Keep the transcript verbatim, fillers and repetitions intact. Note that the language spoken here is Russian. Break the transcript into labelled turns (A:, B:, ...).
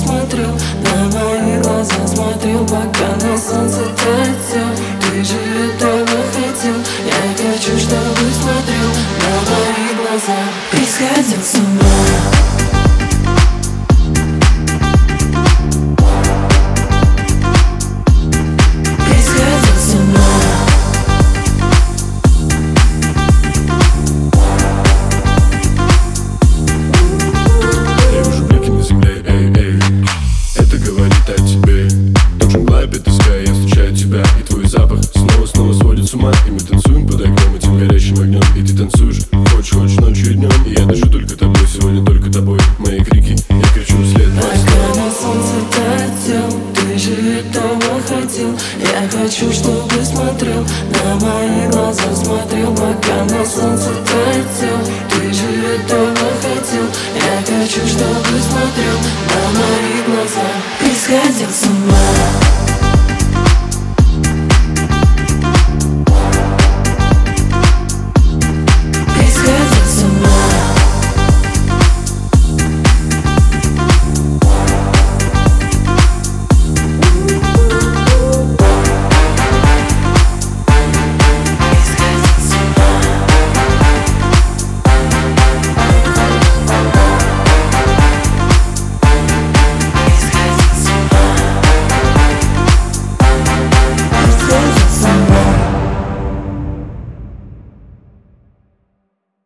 A: смотрел, на мои глаза смотрел, пока на солнце таял. Ты же этого хотел, я хочу, чтобы смотрел на мои глаза и сходил с ума.
B: Я встречаю тебя, и твой запах снова-снова сводит с ума. И мы танцуем под окном этим горящим огнем. И ты танцуешь, хочешь, хочешь ночью и днем. И я дышу только тобой, сегодня только тобой. Мои крики, я кричу вслед.
A: Пока на солнце таял, ты же этого хотел. Я хочу, чтобы смотрел, на мои глаза смотрел. Пока на солнце таял, ты же этого хотел. Я хочу, чтобы смотрел на мои глаза и сходил с ума.